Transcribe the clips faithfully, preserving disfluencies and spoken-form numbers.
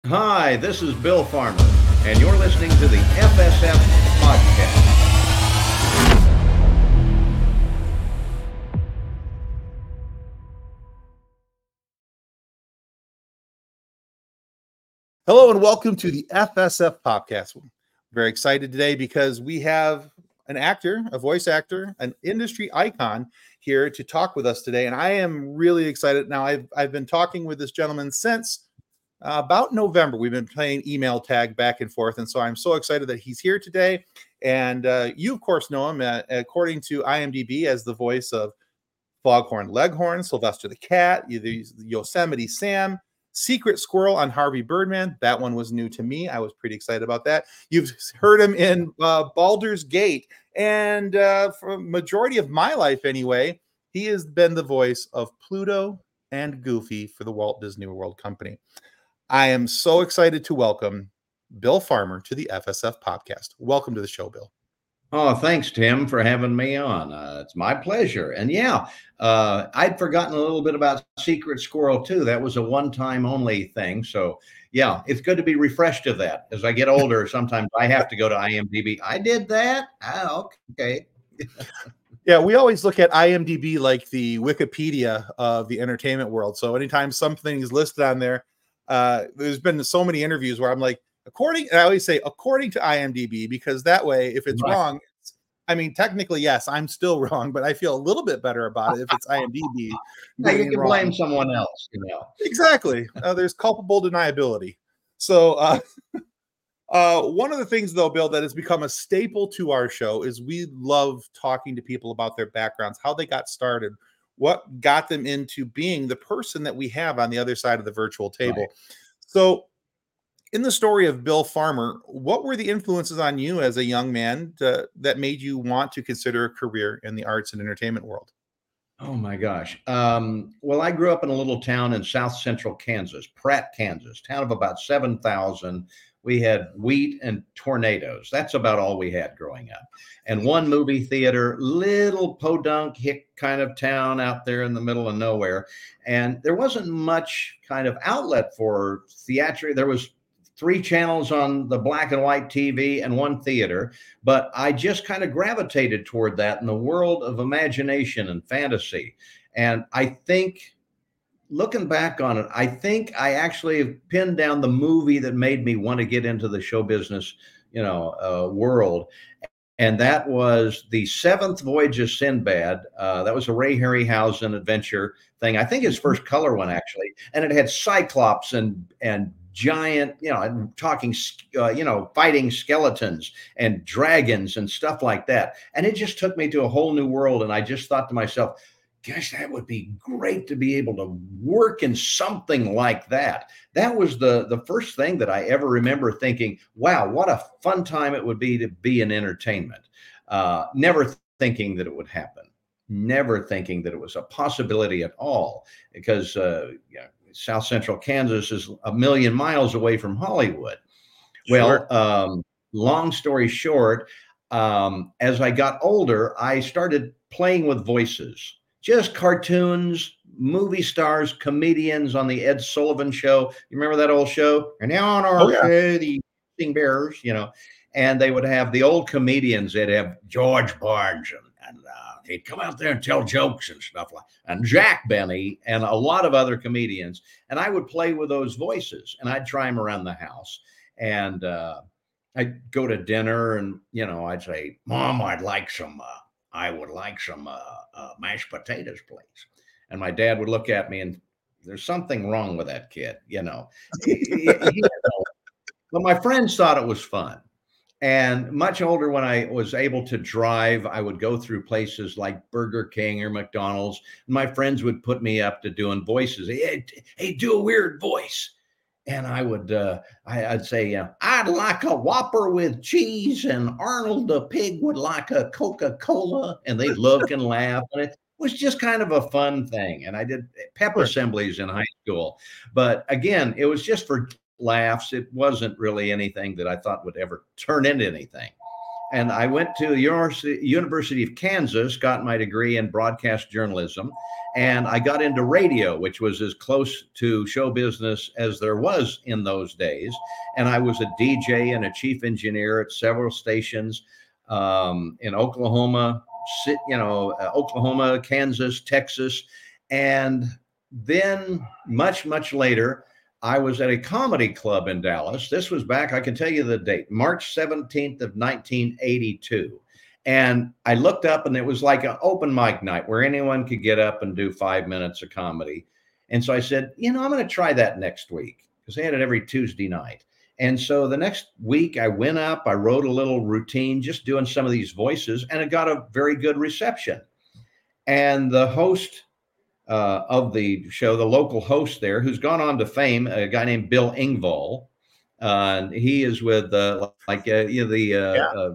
Hi, this is Bill Farmer, and you're listening to the F S F Podcast. Hello and welcome to the F S F Podcast. I'm very excited today because we have an actor, a voice actor, an industry icon here to talk with us today. And I am really excited. Now, I've, I've been talking with this gentleman since uh, about November. We've been playing email tag back and forth. And so I'm so excited that he's here today. And uh, you, of course, know him, uh, according to IMDb, as the voice of Foghorn Leghorn, Sylvester the Cat, Yosemite Sam, Secret Squirrel on Harvey Birdman. That one was new to me. I was pretty excited about that. You've heard him in uh, Baldur's Gate. And uh, for a majority of my life anyway, he has been the voice of Pluto and Goofy for the Walt Disney World Company. I am so excited to welcome Bill Farmer to the F S F Podcast. Welcome to the show, Bill. Oh, thanks, Tim, for having me on. Uh, it's my pleasure. And yeah, uh, I'd forgotten a little bit about Secret Squirrel, too. That was a one-time only thing. So, yeah, it's good to be refreshed of that. As I get older, sometimes I have to go to IMDb. I did that? Oh, okay. Yeah, we always look at IMDb like the Wikipedia of the entertainment world. So anytime something is listed on there, uh, there's been so many interviews where I'm like, according, I always say, according to IMDb, because that way, if it's right. wrong, it's, I mean, technically, yes, I'm still wrong, but I feel a little bit better about it if it's IMDb. Yeah, you can wrong. blame someone else, you know. Exactly. Uh, there's culpable deniability. So uh, uh, one of the things, though, Bill, that has become a staple to our show is we love talking to people about their backgrounds, how they got started, what got them into being the person that we have on the other side of the virtual table. Right. So in the story of Bill Farmer, what were the influences on you as a young man to, that made you want to consider a career in the arts and entertainment world? Oh, my gosh. Um, well, I grew up in a little town in south central Kansas, Pratt, Kansas, town of about seven thousand. We had wheat and tornadoes. That's about all we had growing up. And one movie theater, little podunk hick kind of town out there in the middle of nowhere. And there wasn't much kind of outlet for theater. There was three channels on the black and white T V and one theater, but I just kind of gravitated toward that in the world of imagination and fantasy. And I think, looking back on it, I think I actually pinned down the movie that made me want to get into the show business, you know, uh, world. And that was the Seventh Voyage of Sinbad. Uh, that was a Ray Harryhausen adventure thing. I think his first color one, actually. And it had Cyclops and, and giant, you know, talking, uh, you know, fighting skeletons and dragons and stuff like that. And it just took me to a whole new world. And I just thought to myself, gosh, that would be great to be able to work in something like that. That was the, the first thing that I ever remember thinking, wow, what a fun time it would be to be in entertainment. Uh, never thinking that it would happen. Never thinking that it was a possibility at all, because uh, you know, South Central Kansas is a million miles away from Hollywood. Well, sure. um, long story short, um, as I got older, I started playing with voices. Just cartoons, movie stars, comedians on the Ed Sullivan Show. You remember that old show? And now on our oh, yeah. show, the Sing Bears, you know, and they would have the old comedians. They'd have George Barnes, and, and uh, he'd come out there and tell jokes and stuff like, and Jack Benny and a lot of other comedians. And I would play with those voices, and I'd try them around the house. And uh, I'd go to dinner, and you know, I'd say, "Mom, I'd like some." Uh, I would like some uh, uh, mashed potatoes, please. And my dad would look at me and there's something wrong with that kid, you know. he, he, but my friends thought it was fun. And much older, when I was able to drive, I would go through places like Burger King or McDonald's. And my friends would put me up to doing voices. Hey, hey do a weird voice. And I would, uh, I, I'd say, uh, I'd like a Whopper with cheese, and Arnold the pig would like a Coca-Cola, and they'd look and laugh. And it was just kind of a fun thing. And I did pep assemblies in high school. But again, it was just for laughs. It wasn't really anything that I thought would ever turn into anything. and I went to University, University of Kansas, got my degree in broadcast journalism, and I got into radio, which was as close to show business as there was in those days. And I was a D J and a chief engineer at several stations um, in Oklahoma, you know, uh, Oklahoma, Kansas, Texas. And then much, much later, I was at a comedy club in Dallas. This was back, I can tell you the date, March seventeenth of nineteen eighty-two. And I looked up and it was like an open mic night where anyone could get up and do five minutes of comedy. And so I said, you know, I'm going to try that next week, because they had it every Tuesday night. And so the next week I went up, I wrote a little routine, just doing some of these voices, and it got a very good reception. And the host uh, of the show, the local host there, who's gone on to fame, a guy named Bill Engvall, uh, he is with uh, like uh, you know, the uh, Yeah. uh,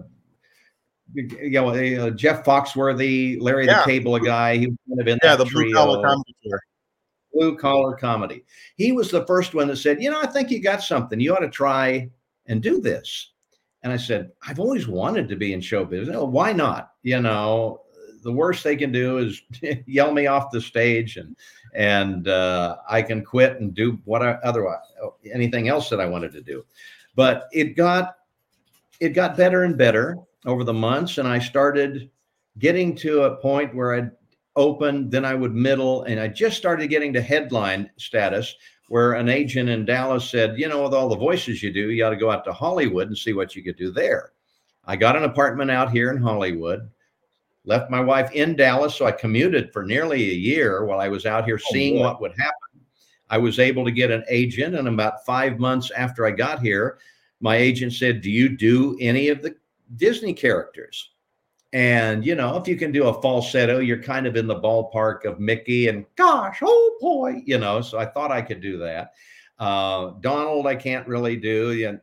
you know, uh, Jeff Foxworthy, Larry Yeah. the Cable Guy. He was kind of in Yeah, that the blue trio. collar comedy tour. Blue collar comedy. He was the first one that said, you know, I think you got something. You ought to try and do this. And I said, I've always wanted to be in show business. Oh, why not? You know, the worst they can do is yell me off the stage, and and uh, I can quit and do what I otherwise anything else that I wanted to do. But it got it got better and better over the months, and I started getting to a point where I'd open, then I would middle, and I just started getting to headline status, where an agent in Dallas said, you know, with all the voices you do, you ought to go out to Hollywood and see what you could do there. I got an apartment out here in Hollywood, left my wife in Dallas, so I commuted for nearly a year while I was out here seeing boy. what would happen. I was able to get an agent, and about five months after I got here, my agent said, do you do any of the Disney characters? And, you know, if you can do a falsetto, you're kind of in the ballpark of Mickey and gosh, oh boy, you know, so I thought I could do that. Uh, Donald, I can't really do. And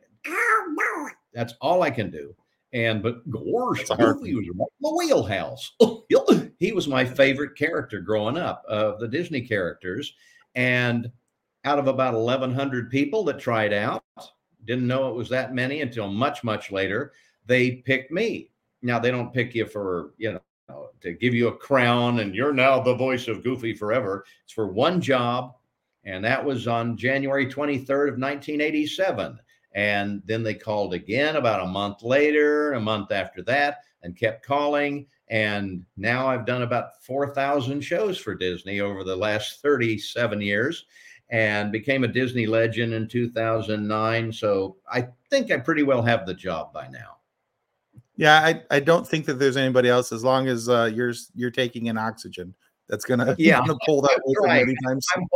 that's all I can do. And, but gosh, Goofy was right in the wheelhouse. He was my favorite character growing up, of uh, the Disney characters. And out of about eleven hundred people that tried out, didn't know it was that many until much, much later, they picked me. Now, they don't pick you for, you know, to give you a crown and you're now the voice of Goofy forever. It's for one job. And that was on January twenty-third of nineteen eighty-seven. And then they called again about a month later, a month after that, and kept calling. And now I've done about four thousand shows for Disney over the last thirty-seven years, and became a Disney legend in two thousand nine. So I think I pretty well have the job by now. Yeah, I, I don't think that there's anybody else, as long as uh, you're you're taking in oxygen, that's gonna, yeah, gonna pull that right. anytime soon.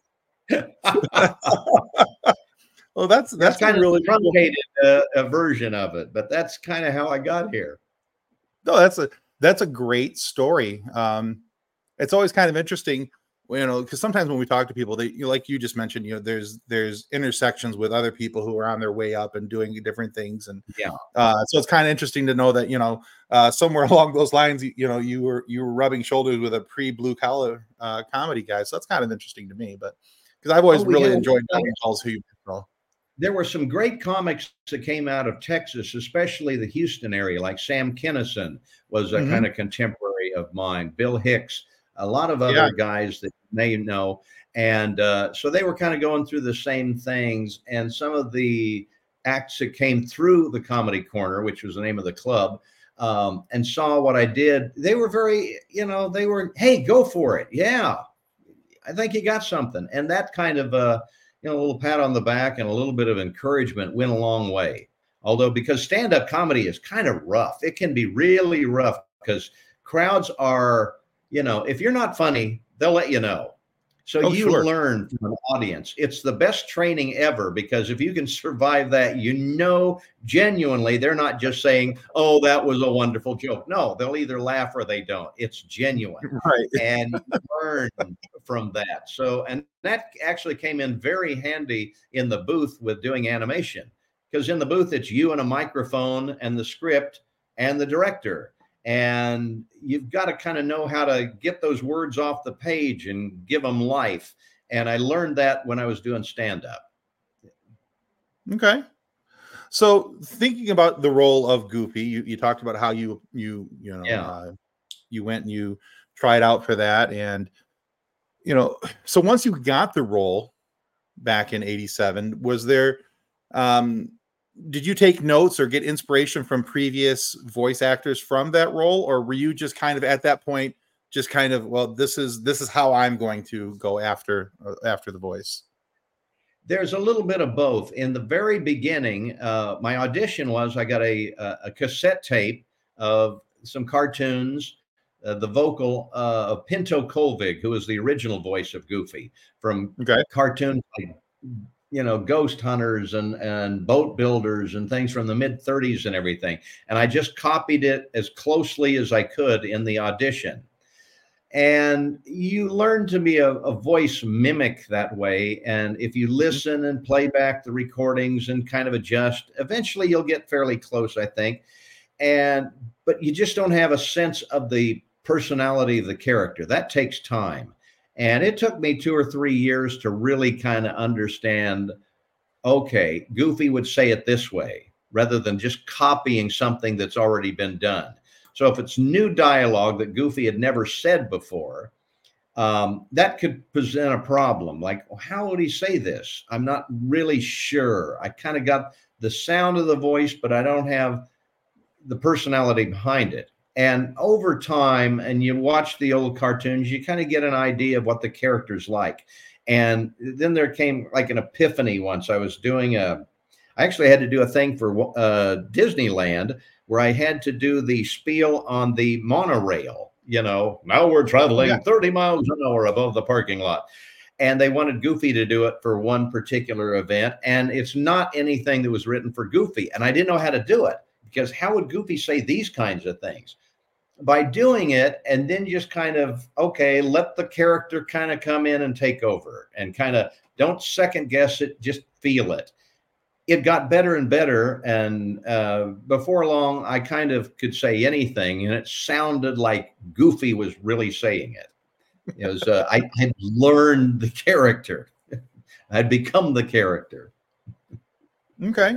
I'm hoping. Well, that's that's, that's kind really of a truncated uh, a version of it, but that's kind of how I got here. No, that's a that's a great story. Um, it's always kind of interesting, you know, because sometimes when we talk to people, they, you know, like you just mentioned, you know, there's there's intersections with other people who are on their way up and doing different things, and yeah, uh, so it's kind of interesting to know that, you know, uh, somewhere along those lines, you, you know, you were you were rubbing shoulders with a pre-blue collar uh, comedy guy. So that's kind of interesting to me, but because I've always oh, really enjoyed knowing calls who you know. There were some great comics that came out of Texas, especially the Houston area, like Sam Kinison was a mm-hmm. kind of contemporary of mine, Bill Hicks, a lot of other yeah. guys that you may know. And uh, so they were kind of going through the same things. And some of the acts that came through the Comedy Corner, which was the name of the club, um, and saw what I did, they were very, you know, they were, hey, go for it. Yeah, I think you got something. And that kind of, uh, you know, a little pat on the back and a little bit of encouragement went a long way. Although, because stand-up comedy is kind of rough, it can be really rough because crowds are, you know, if you're not funny, they'll let you know. So oh, you sure. learn from an audience. It's the best training ever, because if you can survive that, you know, genuinely, they're not just saying, oh, that was a wonderful joke. No, they'll either laugh or they don't. It's genuine. Right. And you learn from that. So, and that actually came in very handy in the booth with doing animation, because in the booth, it's you and a microphone and the script and the director. And you've got to kind of know how to get those words off the page and give them life. And I learned that when I was doing stand-up. Okay. So thinking about the role of Goofy, you, you talked about how you you you know Yeah. uh, you went and you tried out for that, and you know, so once you got the role back in eighty-seven, was there um did you take notes or get inspiration from previous voice actors from that role, or were you just kind of at that point just kind of, well, this is this is how I'm going to go after uh, after the voice? There's a little bit of both. In the very beginning, uh, my audition was I got a, a, a cassette tape of some cartoons, uh, the vocal uh, of Pinto Colvig, who was the original voice of Goofy from Okay. cartoons like, you know, Ghost Hunters and, and Boat Builders and things from the mid thirties and everything. And I just copied it as closely as I could in the audition. And you learn to be a, a voice mimic that way. And if you Mhm. listen and play back the recordings and kind of adjust, eventually you'll get fairly close, I think. And but you just don't have a sense of the personality of the character. That takes time. And it took me two or three years to really kind of understand, okay, Goofy would say it this way rather than just copying something that's already been done. So if it's new dialogue that Goofy had never said before, um, that could present a problem. Like, well, how would he say this? I'm not really sure. I kind of got the sound of the voice, but I don't have the personality behind it. And over time, and you watch the old cartoons, you kind of get an idea of what the character's like. And then there came like an epiphany once. I was doing a, I actually had to do a thing for uh, Disneyland where I had to do the spiel on the monorail. You know, now we're Oh yeah. traveling thirty miles an hour above the parking lot. And they wanted Goofy to do it for one particular event. And it's not anything that was written for Goofy. And I didn't know how to do it because how would Goofy say these kinds of things? By doing it and then just kind of, okay, let the character kind of come in and take over and kind of don't second guess it, just feel it. It got better and better. And uh, before long, I kind of could say anything and it sounded like Goofy was really saying it. It was, uh, I had learned the character. I'd become the character. Okay.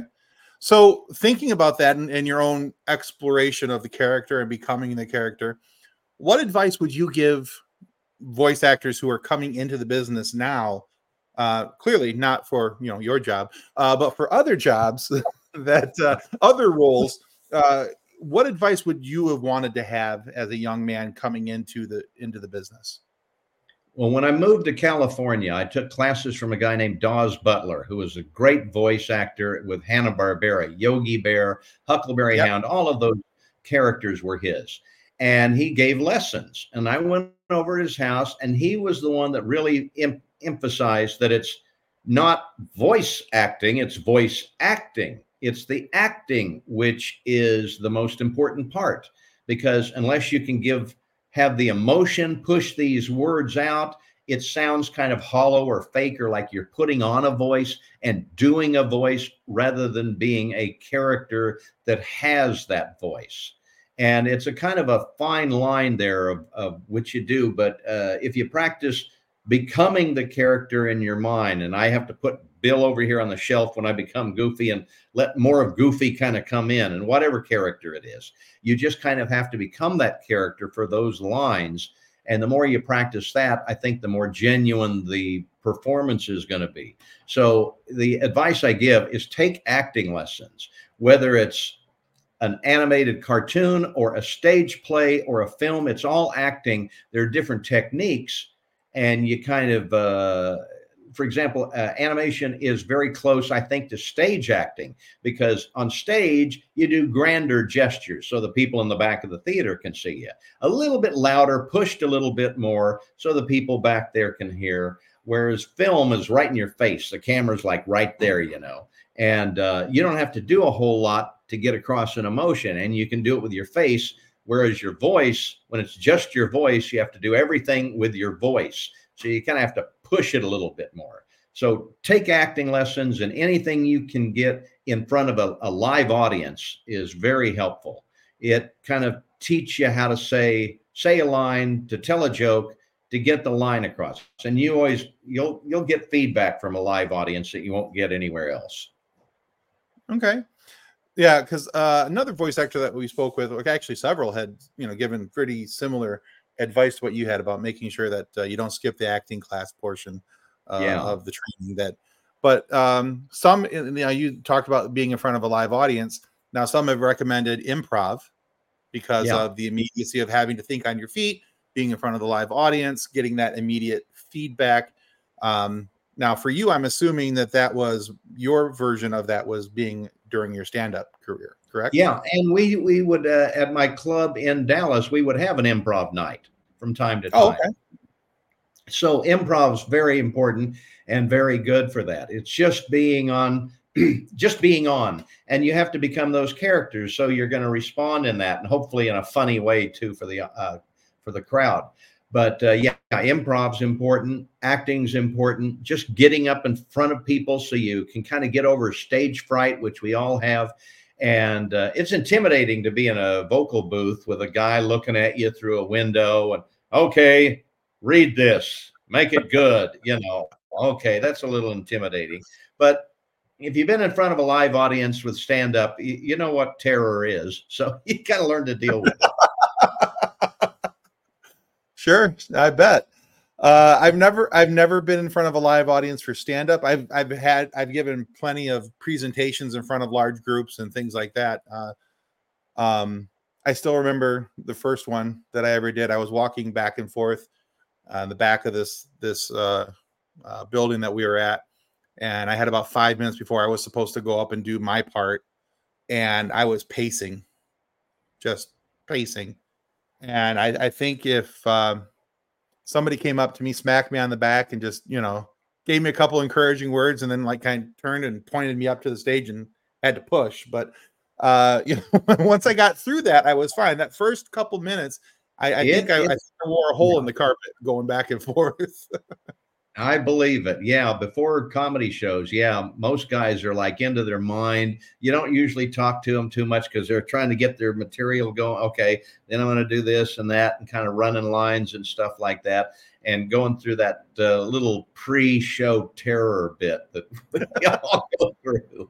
So thinking about that and, and your own exploration of the character and becoming the character, what advice would you give voice actors who are coming into the business now? Uh, clearly not for, you know, your job, uh, but for other jobs that uh, other roles. Uh, what advice would you have wanted to have as a young man coming into the into the business? Well, when I moved to California, I took classes from a guy named Dawes Butler, who was a great voice actor with Hanna-Barbera, Yogi Bear, Huckleberry Yep. Hound, all of those characters were his. And he gave lessons. And I went over to his house, and he was the one that really em- emphasized that it's not voice acting, it's voice acting. It's the acting which is the most important part, because unless you can give have the emotion push these words out, it sounds kind of hollow or fake or like you're putting on a voice and doing a voice rather than being a character that has that voice. And it's a kind of a fine line there of, of what you do. But uh, if you practice becoming the character in your mind, and I have to put Bill over here on the shelf when I become Goofy and let more of Goofy kind of come in, and whatever character it is, you just kind of have to become that character for those lines. And the more you practice that, I think the more genuine the performance is going to be. So the advice I give is take acting lessons, whether it's an animated cartoon or a stage play or a film. It's all acting. There are different techniques, and you kind of, uh, for example, uh, animation is very close, I think, to stage acting, because on stage you do grander gestures so the people in the back of the theater can see you. A little bit louder, pushed a little bit more so the people back there can hear. Whereas film is right in your face. The camera's like right there, you know, and uh, you don't have to do a whole lot to get across an emotion, and you can do it with your face. Whereas your voice, when it's just your voice, you have to do everything with your voice. So you kind of have to push it a little bit more. So take acting lessons, and anything you can get in front of a, a live audience is very helpful. It kind of teach you how to say say a line, to tell a joke, to get the line across. And you always you'll you'll get feedback from a live audience that you won't get anywhere else. Okay. Yeah, because uh, another voice actor that we spoke with, like actually several, had you know given pretty similar advice to what you had about making sure that uh, you don't skip the acting class portion uh, Yeah. of the training. That, but um, some you know you talked about being in front of a live audience. Now some have recommended improv because Yeah. of the immediacy of having to think on your feet, being in front of the live audience, getting that immediate feedback. Um, now, for you, I'm assuming that that was your version of that was being during your stand-up career, correct? Yeah. And we, we would, uh, at my club in Dallas, we would have an improv night from time to Oh, time. okay. So improv is very important and very good for that. It's just being on, just being on, and you have to become those characters. So you're going to respond in that, and hopefully in a funny way too for the uh, for the crowd. But uh, yeah, improv's important. Acting's important. Just getting up in front of people so you can kind of get over stage fright, which we all have. And uh, it's intimidating to be in a vocal booth with a guy looking at you through a window and, okay, read this, make it good. You know, okay, that's a little intimidating. But if you've been in front of a live audience with stand up, you, you know what terror is. So you got to learn to deal with it. Sure, I bet. Uh, I've never, I've never been in front of a live audience for stand up. I've, I've had, I've given plenty of presentations in front of large groups and things like that. Uh, um, I still remember the first one that I ever did. I was walking back and forth on the back of this this uh, uh, building that we were at, and I had about five minutes before I was supposed to go up and do my part, and I was pacing, just pacing. And I, I think if um, somebody came up to me, smacked me on the back, and just you know gave me a couple encouraging words, and then like kind of turned and pointed me up to the stage and had to push, but uh, you know, once I got through that, I was fine. That first couple minutes, I, I It, think I, it, I wore a hole in the carpet going back and forth. I believe it. Yeah. Before comedy shows, yeah, most guys are like into their mind. You don't usually talk to them too much because they're trying to get their material going. Okay, then I'm going to do this and that, and kind of running lines and stuff like that, and going through that uh, little pre-show terror bit that we all go through.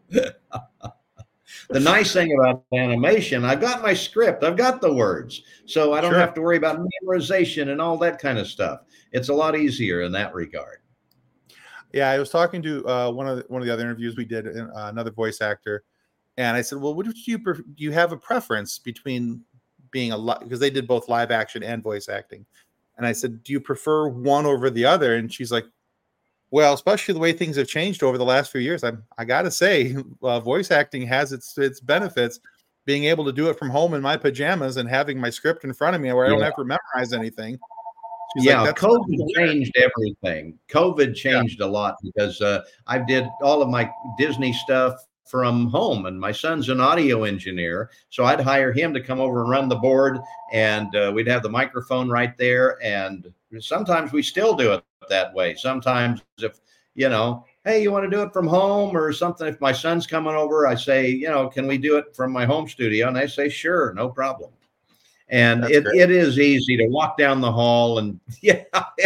The nice thing about animation, I've got my script, I've got the words, so I don't Sure. have to worry about memorization and all that kind of stuff. It's a lot easier in that regard. Yeah, I was talking to uh, one of the, one of the other interviews we did, uh, another voice actor, and I said, "Well, what would you pref- do? You have a preference between being a li-" because they did both live action and voice acting?" And I said, "Do you prefer one over the other?" And she's like, "Well, especially the way things have changed over the last few years, I'm I gotta say, uh, voice acting has its its benefits. Being able to do it from home in my pajamas and having my script in front of me where I don't Yeah. have to memorize anything." She's like, Yeah, "That's COVID changed everything. COVID yeah, changed a lot because uh, I did all of my Disney stuff from home, and my son's an audio engineer, so I'd hire him to come over and run the board, and uh, we'd have the microphone right there. And sometimes we still do it that way. Sometimes if you know, hey, you want to do it from home or something? If my son's coming over, I say, you know, can we do it from my home studio? And they say, sure, no problem. And that's it great." it is easy to walk down the hall, and yeah,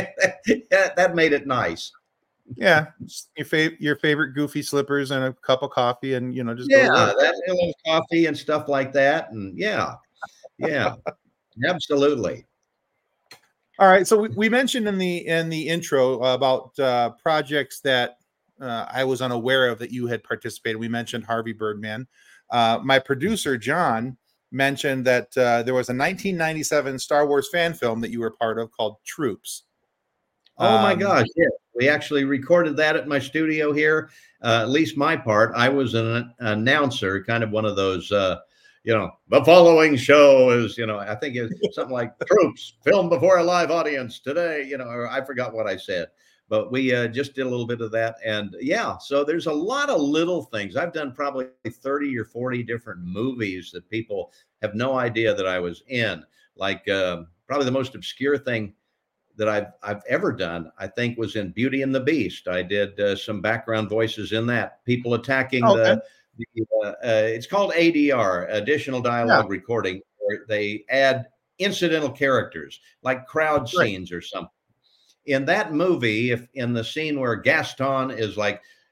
that made it nice. Yeah, just your fav- your favorite goofy slippers and a cup of coffee, and you know, just go Yeah, to work. that a little coffee and stuff like that, and yeah, yeah, absolutely. All right, so we, we mentioned in the in the intro about uh, projects that uh, I was unaware of that you had participated. We mentioned Harvey Birdman. Uh, my producer John mentioned that uh, there was a nineteen ninety-seven Star Wars fan film that you were part of called Troops. Oh my Um, gosh, yeah, we actually recorded that at my studio here. Uh, at least my part, I was an announcer, kind of one of those, uh, you know, the following show is, you know, I think it's something like Troops filmed before a live audience today, you know, or I forgot what I said, but we uh, just did a little bit of that. And yeah, so there's a lot of little things. I've done probably thirty or forty different movies that people have no idea that I was in. Like uh, probably the most obscure thing that I've I've ever done, I think, was in Beauty and the Beast. I did uh, some background voices in that. People attacking okay, the, the uh, uh, it's called A D R, additional yeah, dialogue recording, where they add incidental characters like crowd great. scenes or something. In that movie, if in the scene where Gaston is like,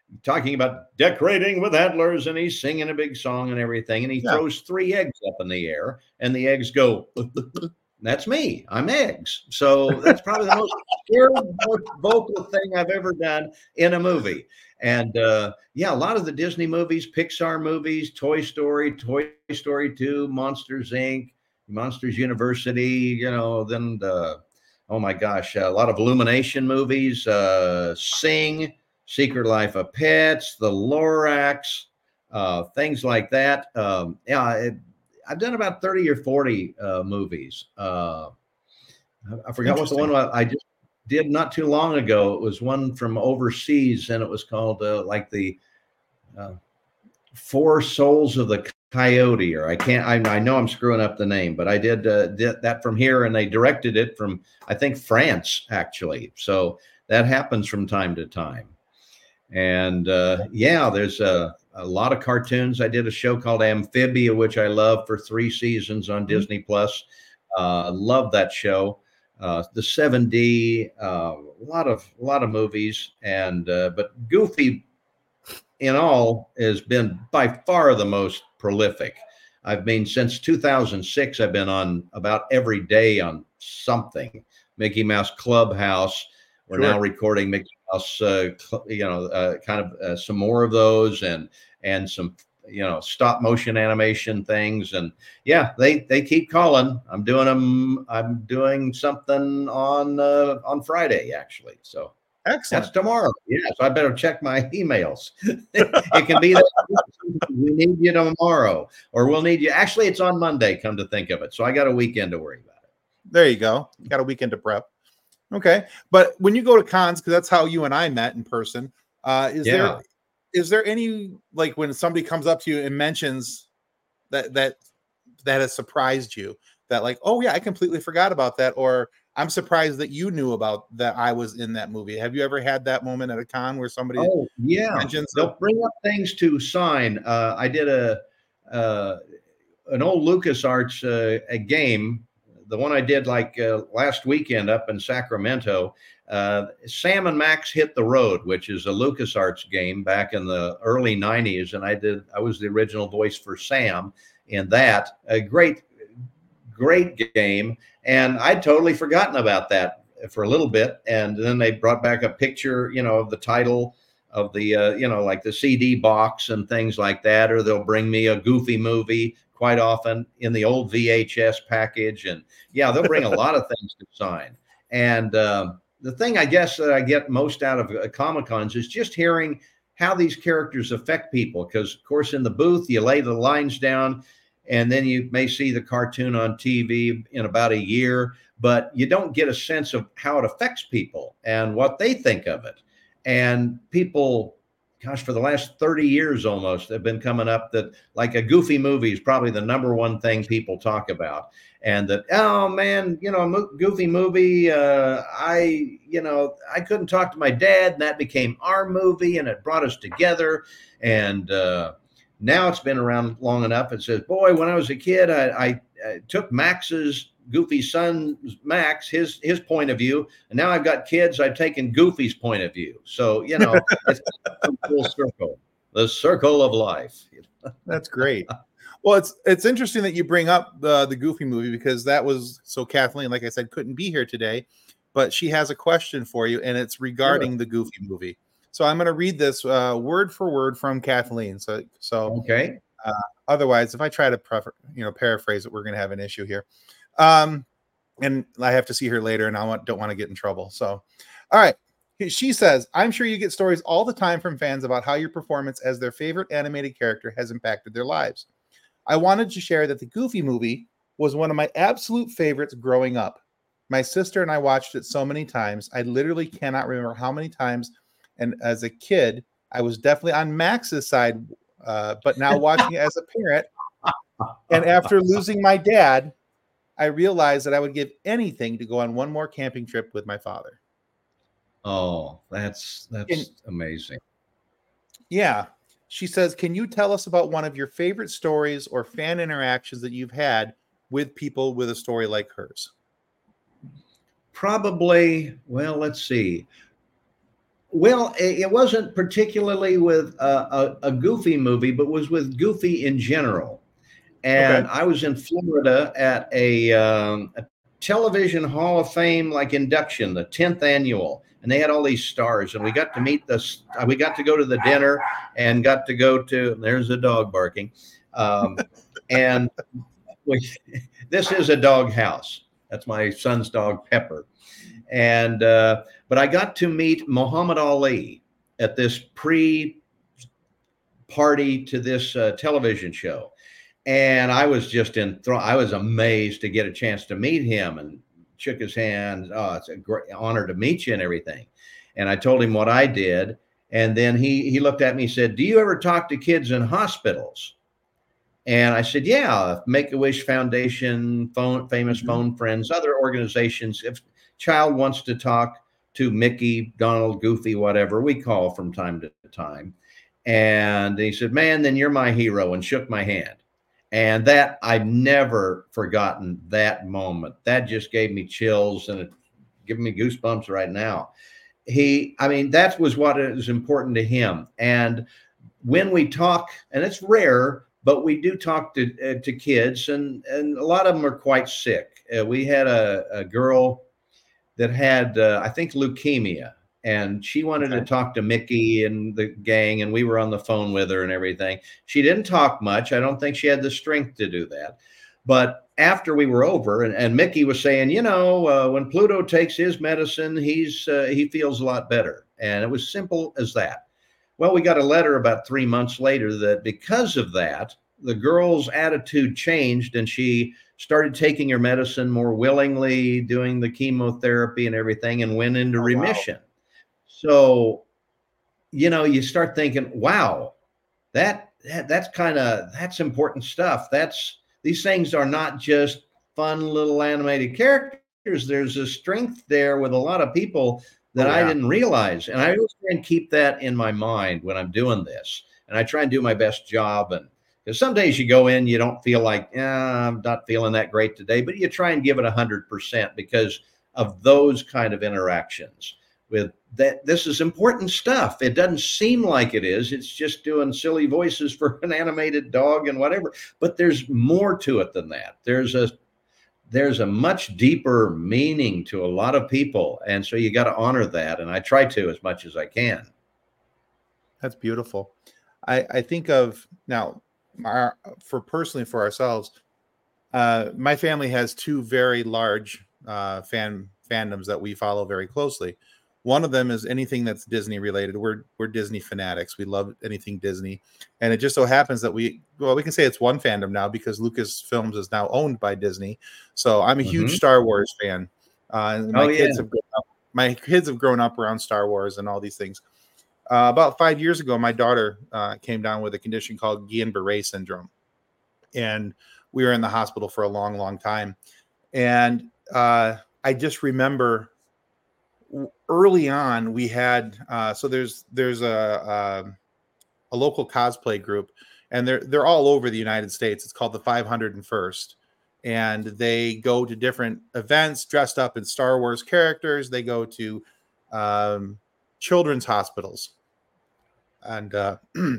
talking about decorating with antlers, and he's singing a big song and everything, and he Yeah. throws three eggs up in the air, and the eggs go. That's me. I'm eggs. So that's probably the most weird, most vocal thing I've ever done in a movie. And uh, yeah, a lot of the Disney movies, Pixar movies, Toy Story, Toy Story two, Monsters Incorporated, Monsters University, you know, then the, oh my gosh, a lot of Illumination movies, uh, Sing, Secret Life of Pets, The Lorax, uh, things like that. Um, yeah, it, I've done about thirty or forty uh, movies. Uh, I, I forgot what the one I, I just did not too long ago. It was one from overseas, and it was called uh, like the uh, Four Souls of the Coyote, or I can't, I, I know I'm screwing up the name, but I did, uh, did that from here, and they directed it from, I think, France, actually. So that happens from time to time. And uh, yeah, there's a, a lot of cartoons. I did a show called Amphibia, which I love, for three seasons on mm-hmm. Disney Plus. Uh, love that show. Uh, the seven D, uh, a lot of a lot of movies, and uh, but Goofy, in all, has been by far the most prolific. I've been since two thousand six. I've been on about every day on something. Mickey Mouse Clubhouse. We're sure. now recording Mickey Mouse, uh, you know, uh, kind of uh, some more of those, and and some, you know, stop motion animation things. And yeah, they they keep calling. I'm doing them. I'm doing something on uh, on Friday, actually. So excellent. That's tomorrow. Yeah, so I better check my emails. It can be that we need you tomorrow, or we'll need you. Actually, it's on Monday, come to think of it. So I got a weekend to worry about it. There you go. You got a weekend to prep. Okay. But when you go to cons, because that's how you and I met in person, uh, is yeah. there is there any, like, when somebody comes up to you and mentions that that that has surprised you, that like, oh yeah, I completely forgot about that, or I'm surprised that you knew about that I was in that movie. Have you ever had that moment at a con where somebody oh yeah mentions they'll bring up things to sign? Uh, I did a uh, an old LucasArts uh, a game, the one I did like uh, last weekend up in Sacramento. Uh, Sam and Max Hit the Road, which is a LucasArts game back in the early nineties, and I did I was the original voice for Sam in that. A great, great game, and I'd totally forgotten about that for a little bit. And then they brought back a picture, you know, of the title of the, uh, you know, like the C D box and things like that, or they'll bring me a Goofy movie quite often in the old V H S package. And yeah, they'll bring a lot of things to sign. And uh, the thing I guess that I get most out of uh, Comic-Cons is just hearing how these characters affect people. Because of course, in the booth, you lay the lines down, and then you may see the cartoon on T V in about a year, but you don't get a sense of how it affects people and what they think of it. And people, gosh, for the last thirty years almost, have been coming up that like a Goofy movie is probably the number one thing people talk about. And that, oh man, you know, a Goofy movie, uh, I, you know, I couldn't talk to my dad, and that became our movie, and it brought us together. And, uh, now it's been around long enough. It says, boy, when I was a kid, I, I, I took Max's, Goofy's son, Max, his his point of view. And now I've got kids, I've taken Goofy's point of view. So, you know, it's a full circle, the circle of life. That's great. Well, it's it's interesting that you bring up the, the Goofy movie, because that was, so Kathleen, like I said, couldn't be here today, but she has a question for you, and it's regarding sure. the Goofy movie. So I'm going to read this uh, word for word from Kathleen. So, so okay. Uh, otherwise, if I try to prefer, you know, paraphrase it, we're going to have an issue here. Um, and I have to see her later, and I want, don't want to get in trouble. So, all right. She says, I'm sure you get stories all the time from fans about how your performance as their favorite animated character has impacted their lives. I wanted to share that the Goofy movie was one of my absolute favorites growing up. My sister and I watched it so many times. I literally cannot remember how many times. And as a kid, I was definitely on Max's side, uh, but now watching it as a parent, and after losing my dad, I realized that I would give anything to go on one more camping trip with my father. Oh, that's that's and, amazing. Yeah. She says, can you tell us about one of your favorite stories or fan interactions that you've had with people with a story like hers? Probably, well, let's see. Well, it, it wasn't particularly with a, a, a Goofy movie, but was with Goofy in general. Okay. And I was in Florida at a, um, a television Hall of Fame like induction, the tenth annual, and they had all these stars, and we got to meet the. We got to go to the dinner, and got to go to. There's a dog barking, um, and we, this is a dog house. That's my son's dog Pepper, and uh, but I got to meet Muhammad Ali at this pre party to this uh, television show, and I was just enthralled. I was amazed to get a chance to meet him and shook his hand. Oh, it's a great honor to meet you and everything. And I told him what I did. And then he he looked at me and said, "Do you ever talk to kids in hospitals?" And I said, "Yeah, Make-A-Wish Foundation, phone, Famous Mhm. Phone Friends, other organizations. If child wants to talk to Mickey, Donald, Goofy, whatever, we call from time to time." And he said, "Man, then you're my hero," and shook my hand. And that I've never forgotten that moment. That just gave me chills and it's giving me goosebumps right now. He, I mean, that was what is important to him. And when we talk, and it's rare, but we do talk to uh, to kids, and and a lot of them are quite sick. Uh, we had a, a girl that had, uh, I think, leukemia, and she wanted to Okay. talk to Mickey and the gang, and we were on the phone with her and everything. She didn't talk much. I don't think she had the strength to do that. But after we were over, and, and Mickey was saying, you know, uh, when Pluto takes his medicine, he's uh, he feels a lot better, and it was simple as that. Well, we got a letter about three months later that because of that, the girl's attitude changed and she started taking her medicine more willingly, doing the chemotherapy and everything, and went into Oh, wow. remission. So, you know, you start thinking, wow, that, that that's kind of that's important stuff. That's these things are not just fun little animated characters. There's a strength there with a lot of people that Oh, I yeah. didn't realize. And I always try and keep that in my mind when I'm doing this. And I try and do my best job. And because some days you go in, you don't feel like, yeah, I'm not feeling that great today, but you try and give it a hundred percent because of those kind of interactions with that. This is important stuff. It doesn't seem like it is. It's just doing silly voices for an animated dog and whatever, but there's more to it than that. There's a there's a much deeper meaning to a lot of people, and so you got to honor that, and I try to as much as I can. That's beautiful. I, I think of now, our, for personally for ourselves, uh, my family has two very large uh, fan fandoms that we follow very closely. One of them is anything that's Disney related. We're we're Disney fanatics. We love anything Disney, and it just so happens that we well we can say it's one fandom now because Lucasfilms is now owned by Disney. So I'm a huge Hmm. Star Wars fan. Uh, and my Oh yeah. kids have grown up, my kids have grown up around Star Wars and all these things. Uh, about five years ago, my daughter uh, came down with a condition called Guillain-Barré syndrome, and we were in the hospital for a long, long time. And uh, I just remember early on we had uh, so there's there's a, a a local cosplay group, and they're they're all over the United States. It's called the five hundred first, and they go to different events dressed up in Star Wars characters. They go to um, children's hospitals, and uh,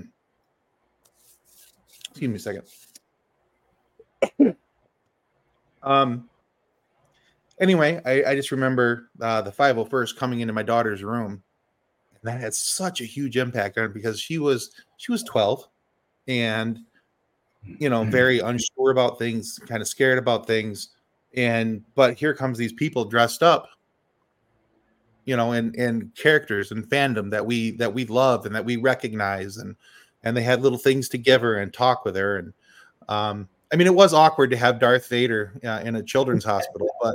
excuse me a second. Um, anyway, I, I just remember uh, the five oh first coming into my daughter's room, and that had such a huge impact on her because she was she was twelve and you know very unsure about things, kind of scared about things, and but here comes these people dressed up, you know, and and characters and fandom that we that we love and that we recognize, and and they had little things to give her and talk with her, and um, I mean, it was awkward to have Darth Vader uh, in a children's hospital, but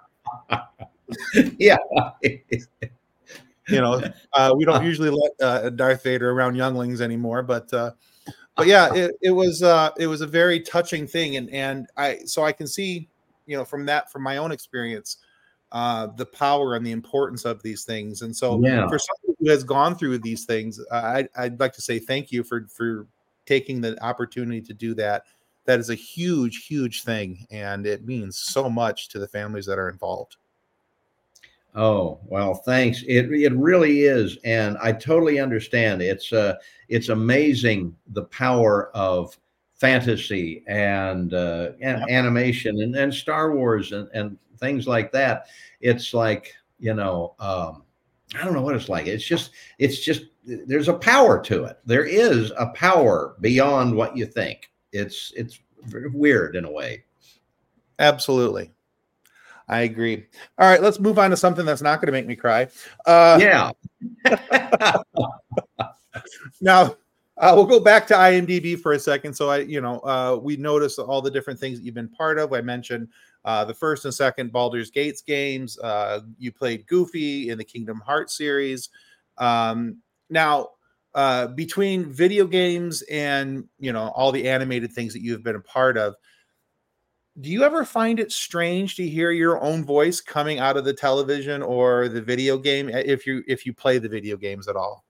Yeah. you know, uh, we don't usually let uh, Darth Vader around younglings anymore. But uh, but yeah, it, it was uh, it was a very touching thing, and and I so I can see, you know, from that from my own experience, uh, the power and the importance of these things. And so Yeah. for someone who has gone through these things, uh, I, I'd like to say thank you for for taking the opportunity to do that. That is a huge, huge thing, and it means so much to the families that are involved. Oh, well, thanks. It it really is, and I totally understand. It's uh it's amazing the power of fantasy and uh and Yep. animation and, and Star Wars and, and things like that. It's like, you know, um I don't know what it's like. It's just it's just there's a power to it. There is a power beyond what you think. It's it's very weird in a way. Absolutely. I agree. All right, let's move on to something that's not going to make me cry. Uh, Yeah. now, uh, we'll go back to IMDb for a second. So I, you know, uh, we noticed all the different things that you've been part of. I mentioned uh, the first and second Baldur's Gates games. Uh, you played Goofy in the Kingdom Hearts series. Um, now, uh, between video games and, you know, all the animated things that you've been a part of, do you ever find it strange to hear your own voice coming out of the television or the video game if you if you play the video games at all?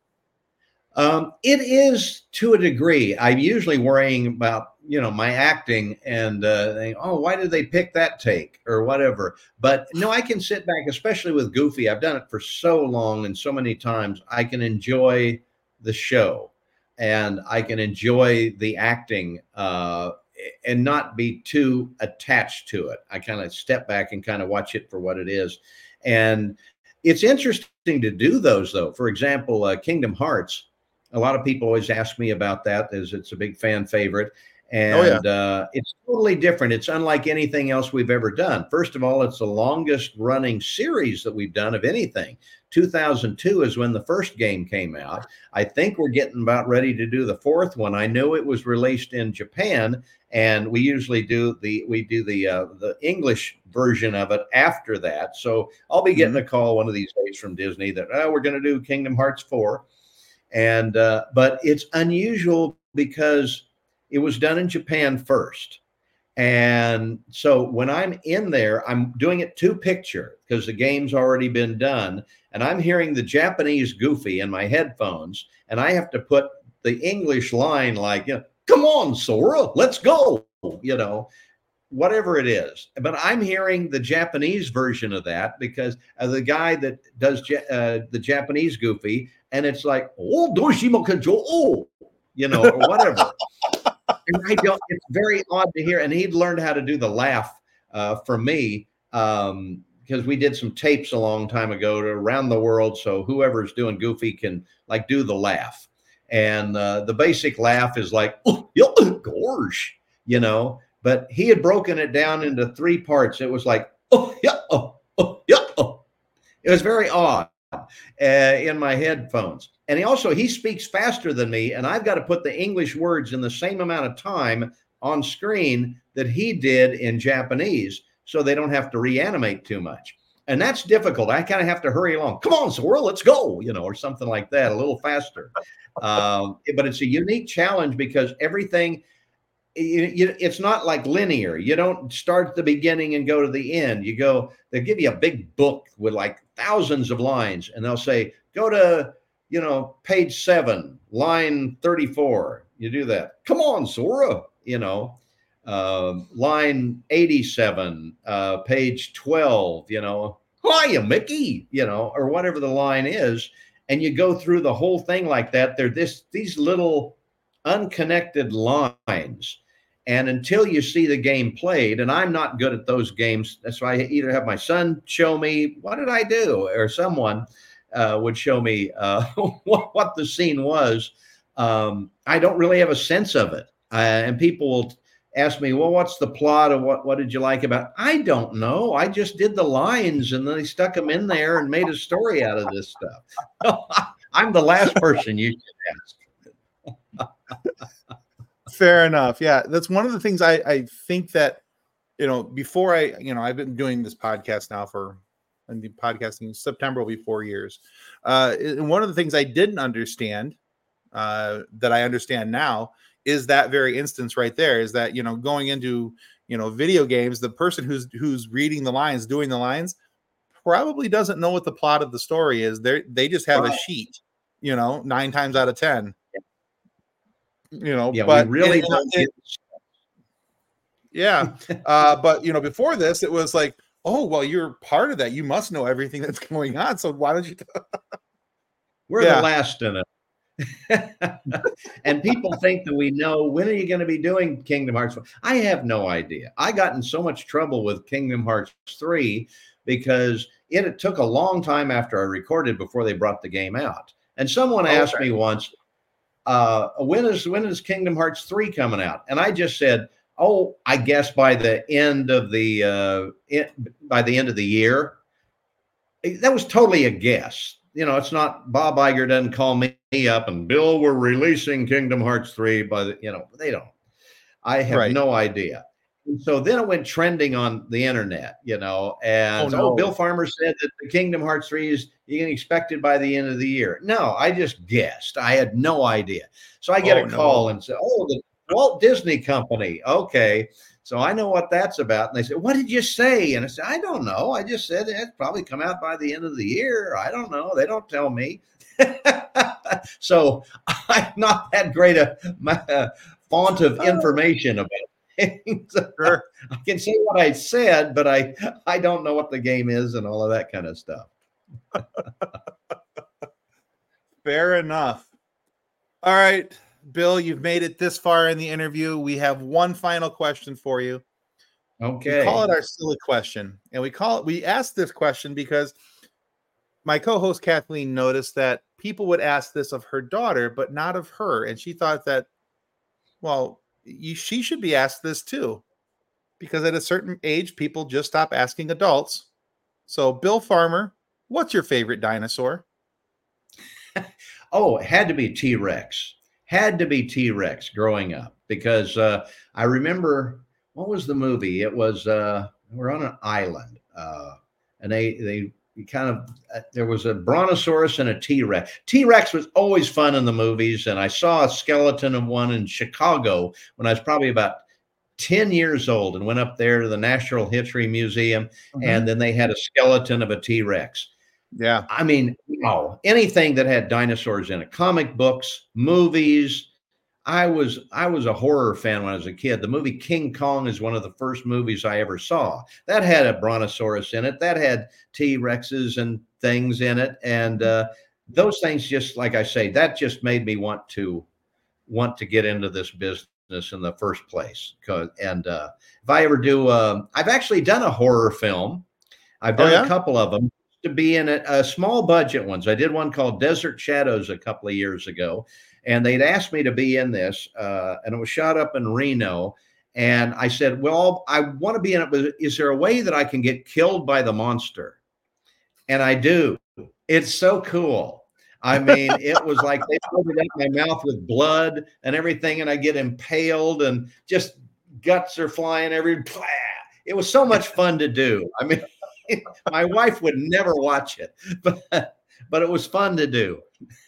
Um, it is to a degree. I'm usually worrying about, you know, my acting and uh, think, oh, why did they pick that take or whatever? But no, I can sit back, especially with Goofy. I've done it for so long and so many times. I can enjoy the show and I can enjoy the acting uh, and not be too attached to it. I kind of step back and kind of watch it for what it is. And it's interesting to do those, though. For example, uh, Kingdom Hearts. A lot of people always ask me about that, as it's a big fan favorite. Oh yeah. And uh, it's totally different. It's unlike anything else we've ever done. First of all, it's the longest running series that we've done of anything. two thousand two is when the first game came out. I think we're getting about ready to do the fourth one. I know it was released in Japan, and we usually do the we do the uh, the English version of it after that. So I'll be getting Mhm. a call one of these days from Disney that, oh, we're going to do Kingdom Hearts four. And uh, but it's unusual because it was done in Japan first. And so when I'm in there, I'm doing it to picture because the game's already been done. And I'm hearing the Japanese Goofy in my headphones. And I have to put the English line like, you know, come on, Sora, let's go, you know, whatever it is. But I'm hearing the Japanese version of that because of the guy that does uh, the Japanese Goofy. And it's like, oh, Doshima Kajo, oh, you know, or whatever. And I don't, it's very odd to hear. And he'd learned how to do the laugh uh, for me um, because we did some tapes a long time ago to around the world. So whoever's doing Goofy can like do the laugh. And uh, the basic laugh is like, oh, yeah, gosh, you know, but he had broken it down into three parts. It was like, oh, yeah, oh, oh, yeah, oh. It was very odd uh, in my headphones. And he also, he speaks faster than me, and I've got to put the English words in the same amount of time on screen that he did in Japanese so they don't have to reanimate too much. And that's difficult. I kind of have to hurry along. Come on, Sora, let's go, you know, or something like that, a little faster. Um, but it's a unique challenge because everything, you, you, it's not like linear. You don't start at the beginning and go to the end. You go, they'll give you a big book with like thousands of lines, and they'll say, go to, you know, page seven, line thirty-four. You do that. Come on, Sora, you know, uh, line eighty-seven, uh, page twelve, you know, hiya, Mickey, you know, or whatever the line is. And you go through the whole thing like that. They're this, these little unconnected lines. And until you see the game played, and I'm not good at those games, that's why I either have my son show me, what did I do? Or someone uh, would show me uh, what, what the scene was. Um, I don't really have a sense of it. Uh, and people will ask me, well, what's the plot of what, what did you like about it? I don't know. I just did the lines and then they stuck them in there and made a story out of this stuff. I'm the last person you should ask. Fair enough. Yeah, that's one of the things I, I think that, you know, before I, you know, I've been doing this podcast now for, and the podcasting September will be four years. Uh, and one of the things I didn't understand uh, that I understand now is that very instance right there is that, you know, going into, you know, video games, the person who's, who's reading the lines, doing the lines probably doesn't know what the plot of the story is. They they just have Right. a sheet, you know, nine times out of ten. You know, Yeah, but we really and, don't and, get. yeah, uh, but you know, before this, it was like, Oh, well, you're part of that. You must know everything that's going on. So why don't you? T- We're yeah. the last in it. And people think that we know, when are you going to be doing Kingdom Hearts? I have no idea. I got in so much trouble with Kingdom Hearts three because it, it took a long time after I recorded before they brought the game out. And someone asked Okay. me once, uh, when is when is Kingdom Hearts three coming out? And I just said, oh, I guess by the end of the uh, it, by the end of the year. That was totally a guess. You know, it's not, Bob Iger doesn't call me up and, Bill, we're releasing Kingdom Hearts three by the, you know, they don't. I have Right. no idea. And so then it went trending on the internet, you know, and Oh, so, oh, no. Bill Farmer said that the Kingdom Hearts three is, you can expect it by the end of the year. No, I just guessed. I had no idea. So I get Oh, a call no. and say, oh, the Walt Disney Company. Okay. So I know what that's about. And they said, what did you say? And I said, I don't know. I just said it'd probably come out by the end of the year. I don't know. They don't tell me. So I'm not that great a, a font of information about things. Sure. I can say what I said, but I, I don't know what the game is and all of that kind of stuff. Fair enough. All right, Bill, you've made it this far in the interview. We have one final question for you. Okay. We call it our silly question. And we call it, we asked this question because my co-host Kathleen noticed that people would ask this of her daughter, but not of her. And she thought that, well, you, she should be asked this too. Because at a certain age, people just stop asking adults. So, Bill Farmer, what's your favorite dinosaur? Oh, it had to be T-Rex. Had to be T-Rex growing up because uh, I remember, what was the movie? It was uh, we're on an island, uh, and they they kind of uh, there was a brontosaurus and a T-Rex. T-Rex was always fun in the movies, and I saw a skeleton of one in Chicago when I was probably about ten years old and went up there to the Natural History Museum, Mhm. and then they had a skeleton of a T-Rex. Yeah. I mean, no, anything that had dinosaurs in it, comic books, movies. I was I was a horror fan when I was a kid. The movie King Kong is one of the first movies I ever saw. That had a brontosaurus in it. That had T-Rexes and things in it. And uh, those things, just like I say, that just made me want to want to get into this business in the first place. Cause and uh, if I ever do, uh, I've actually done a horror film. I've done Oh, yeah? a couple of them to be in a, a small budget ones. I did one called Desert Shadows a couple of years ago, and they'd asked me to be in this, uh, and it was shot up in Reno. And I said, well, I want to be in it, but is there a way that I can get killed by the monster? And I do. It's so cool. I mean, it was like they put it up my mouth with blood and everything, and I get impaled and just guts are flying every. It was so much fun to do. I mean, my wife would never watch it, but but it was fun to do.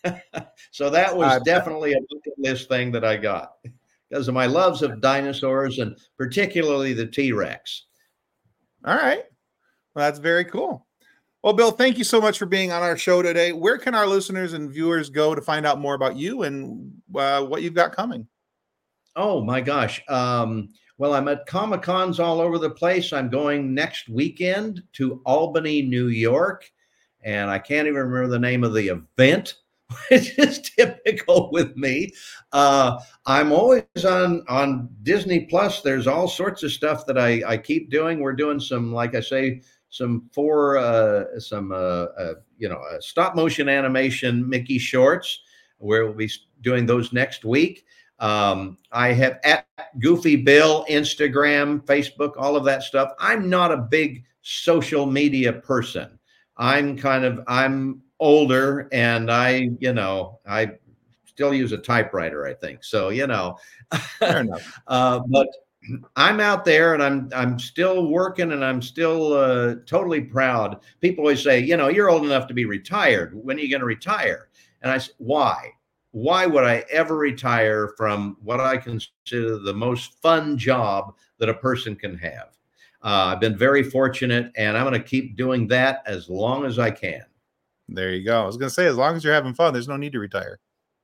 So that was Uh, definitely a bucket list thing that I got because of my loves of dinosaurs and particularly the T-Rex. all right. Well, that's very cool. Well, Bill, thank you so much for being on our show today. Where can our listeners and viewers go to find out more about you and uh, what you've got coming? Oh my gosh. Um, well, I'm at Comic Cons all over the place. I'm going next weekend to Albany, New York, and I can't even remember the name of the event, which is typical with me. Uh, I'm always on on Disney Plus. There's all sorts of stuff that I, I keep doing. We're doing some, like I say, some four uh, some uh, uh, you know uh, stop motion animation Mickey shorts. Where we'll be doing those next week. Um, I have at Goofy Bill, Instagram, Facebook, all of that stuff. I'm not a big social media person. I'm kind of, I'm older and I, you know, I still use a typewriter, I think. So, you know, Fair enough. uh, but I'm out there and I'm, I'm still working and I'm still uh, totally proud. People always say, you know, you're old enough to be retired. When are you going to retire? And I said, why? Why would I ever retire from what I consider the most fun job that a person can have? Uh, I've been very fortunate, and I'm going to keep doing that as long as I can. There you go. I was going to say, as long as you're having fun, there's no need to retire.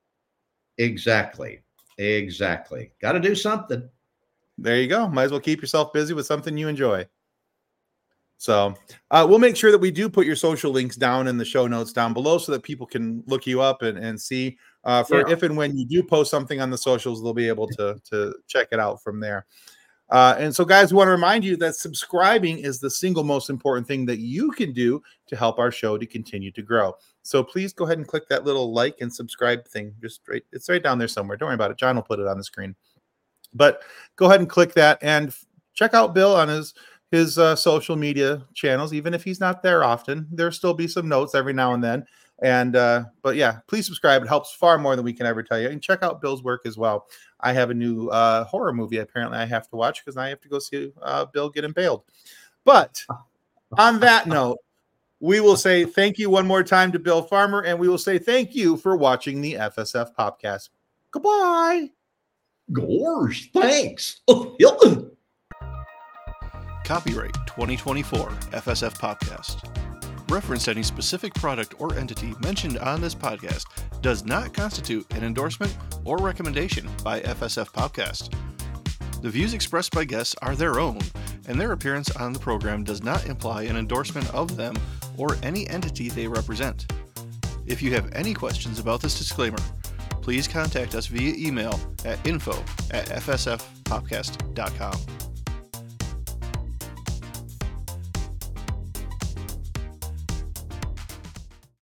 Exactly. Exactly. Got to do something. There you go. Might as well keep yourself busy with something you enjoy. So uh, we'll make sure that we do put your social links down in the show notes down below so that people can look you up and, and see uh, for yeah. if and when you do post something on the socials, they'll be able to, to check it out from there. Uh, and so, guys, we want to remind you that subscribing is the single most important thing that you can do to help our show to continue to grow. So please go ahead and click that little like and subscribe thing. Just right, it's right down there somewhere. Don't worry about it. John will put it on the screen. But go ahead and click that and check out Bill on his his uh, social media channels. Even if he's not there often, there'll still be some notes every now and then. And uh, but yeah, please subscribe. It helps far more than we can ever tell you. And check out Bill's work as well. I have a new uh, horror movie apparently I have to watch because I have to go see uh, Bill get impaled. But on that note, we will say thank you one more time to Bill Farmer, and we will say thank you for watching the F S F Popcast. Goodbye. Gosh, thanks. Copyright twenty twenty-four F S F Popcast. Reference to any specific product or entity mentioned on this podcast does not constitute an endorsement or recommendation by F S F Popcast. The views expressed by guests are their own, and their appearance on the program does not imply an endorsement of them or any entity they represent. If you have any questions about this disclaimer, please contact us via email at info at f s f popcast dot com.